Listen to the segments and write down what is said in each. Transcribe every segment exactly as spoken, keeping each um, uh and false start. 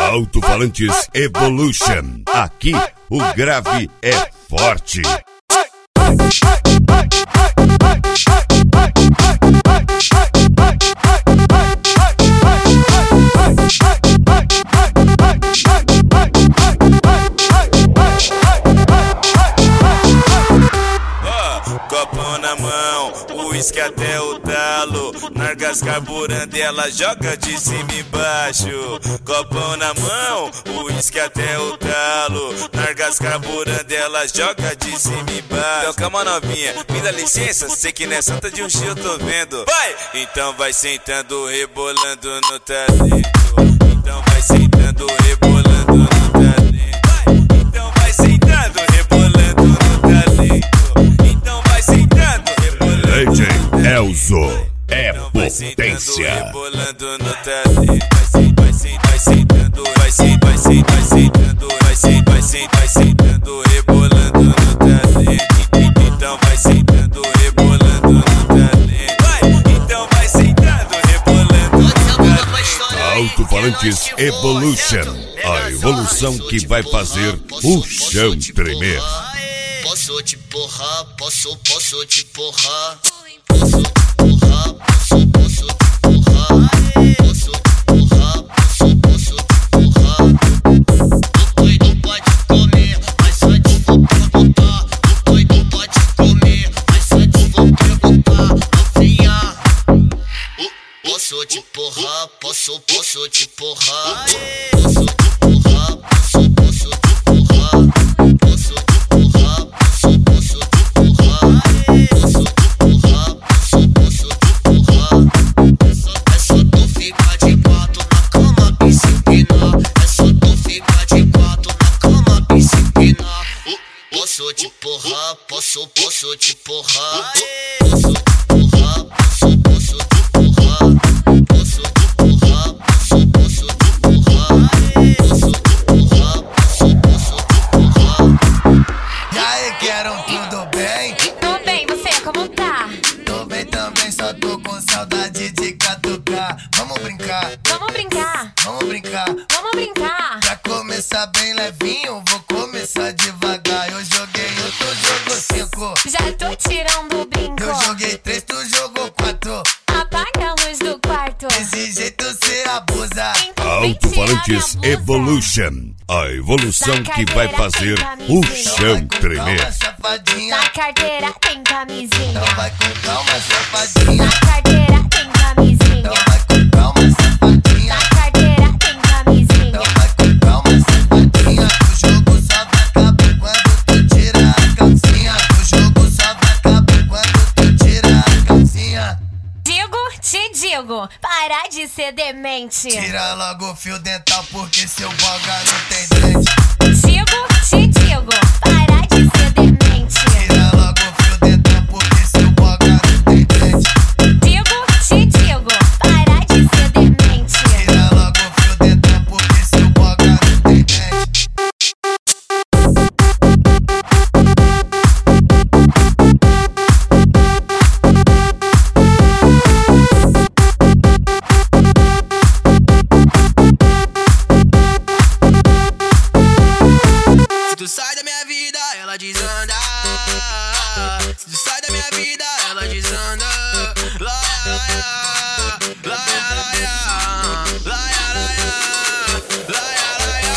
Alto-falantes Evolution. Aqui o grave é forte. Copo na mão, uísque até o talo. Nargas carburando, ela joga de cima e baixo. Copo na mão, uísque até o talo. Nargas carburando, ela joga de cima e baixo. Então calma novinha, me dá licença, sei que não é santa de um X eu tô vendo. Vai! Então vai sentando, rebolando no talento. Então vai sentando, rebolando no talento. Então vai sentando, rebolando no talento. D J Elzo é potência. Rebolando no talento. Vai sentando, vai sentando, vai sentando, vai sentando, vai sentando, vai sentando, vai sentando, rebolando no talento. Então vai sentando, rebolando no talento. Vai, então vai sentando, rebolando no talento. Alto-falantes Evolution, a evolução que vai fazer o chão tremer. Posso te porrar, posso, posso te porrar. Posso te porrar, posso, posso te porrar. Posso te porrar, posso, posso te porrar. O doido pode comer, mas só te vou perguntar. O doido pode comer, mas só te vou perguntar. Novinha, posso te porrar, posso, posso te porrar. Posso te porrar, posso, posso te porrar. Posso te porrar, posso, posso te porrar. Posso te porrar, posso, posso te porrar. É só tu ficar de quatro na cama e se empinar. É só tu ficar de quatro na cama e se empinar. Posso te porrar, posso, posso te porrar. Posso te porrar, posso, posso te porrar. Posso te porrar, posso, posso te porrar. Posso te porrar, posso, posso te porrar. E aí, quero tudo bem? Tô bem, você como tá? Tô bem também, só tô com saudade de catucar. Vamos brincar, Vamos brincar, vamos brincar. vamos brincar. Pra começar bem levinho, vou começar devagar. Eu joguei um, tu jogou cinco. Já tô tirando o brinco. Eu joguei três, tu jogou quatro. Apaga a luz do quarto. Desse jeito cê abusa. Então vem tirar Alto-falantes minha blusa. Evolution, a evolução que vai fazer o chão tremer. Calma, safadinha. Na carteira tem camisinha. Então vai com calma, safadinha. Na carteira tem camisinha. Então vai com calma, safadinha. Na carteira tem camisinha. Então vai com calma, safadinha. O jogo só vai acabar quando tu tira a calcinha. O jogo só vai acabar quando tu tira a calcinha. Digo, te digo, para de ser demente. Tira logo o fio dental porque seu boga não tem dente. Digo, te digo, para de ser demente. Tira logo o fio dental porque seu boga não tem dente. Digo, te digo, para de ser demente. Tira logo o fio dental porque seu boga não tem dente. Se tu sai da minha vida, ela desanda. Se tu sai da minha vida, ela desanda. Laia, laia, laia, laia, laia, laia, laia, laia,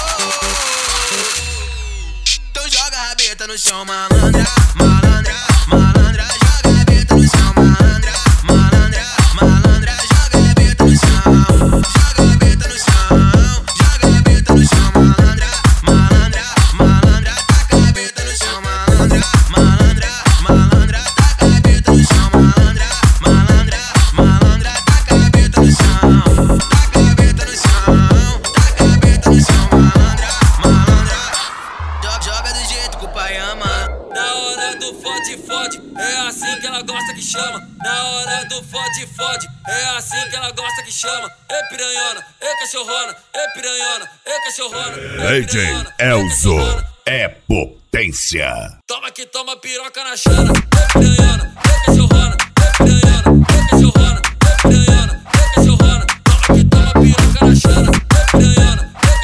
oh. Então joga a rabeta no chão, malandra, malandra, malandra. Joga a rabeta no chão, malandra, malandra, malandra. Joga a rabeta no chão, joga a rabeta no chão, joga a rabeta no chão, malandra, malandra, malandra. Taca a rabeta no chão, malandra, malandra, malandra. Taca a rabeta no chão, malandra, malandra, malandra. Taca a rabeta no chão, taca a rabeta no chão, taca a rabeta no chão, malandra, malandra. Joga, joga do jeito que o pai ama. Na hora do fode fode, é assim que ela gosta que chama. Na hora do fode fode, é assim que ela gosta que chama. É piranhona, é cachorrona, é piranhona, é cachorrona. É D J piranhona, é Elzo cachorrona. é potência. Toma que toma piroca na chana. É piranhona, é cachorrona, é piranhona, é cachorrona, é piranhona, é cachorrona. Toma que toma piroca na chana. É piranhona, é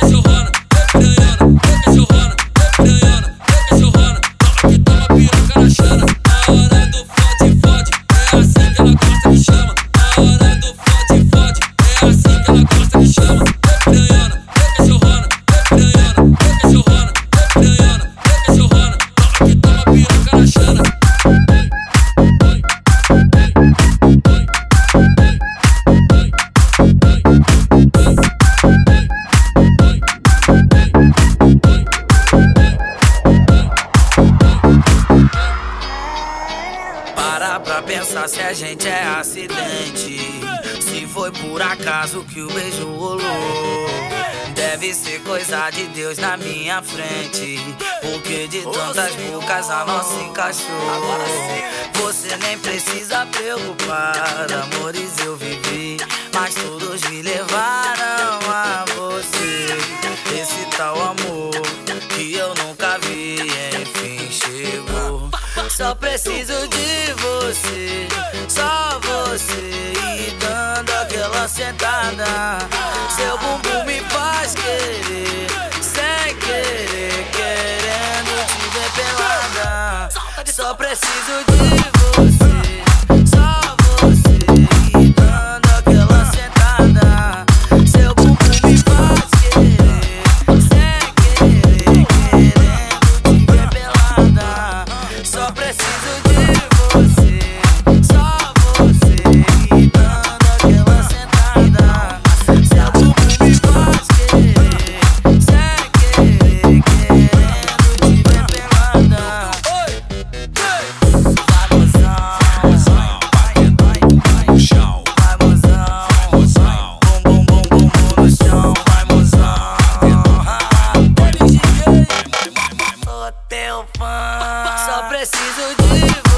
foi por acaso que o beijo rolou. Deve ser coisa de Deus na minha frente, porque de tantas bocas a nossa encaixou. Agora sim. Você nem precisa preocupar, amores eu vivi, mas todos me levaram a você. Esse tal amor que eu nunca vi, enfim chegou. Só preciso de você, só você, e dando aquela sentada. Seu bumbum me faz querer, sem querer, querendo te ver pelada. Só preciso de você, só você, e dando aquela sentada. Seu bumbum me faz querer, sem querer, querendo te ver pelada. Só preciso de você, só você, e dando aquela sentada. Seu bumbum me faz querer, sem querer, querendo te ver pelada. Vai mozão, vai, vai, vai no chão. Vai mozão, bum bum bum bum no chão. Vai mozão, Hotel Fã. Só preciso de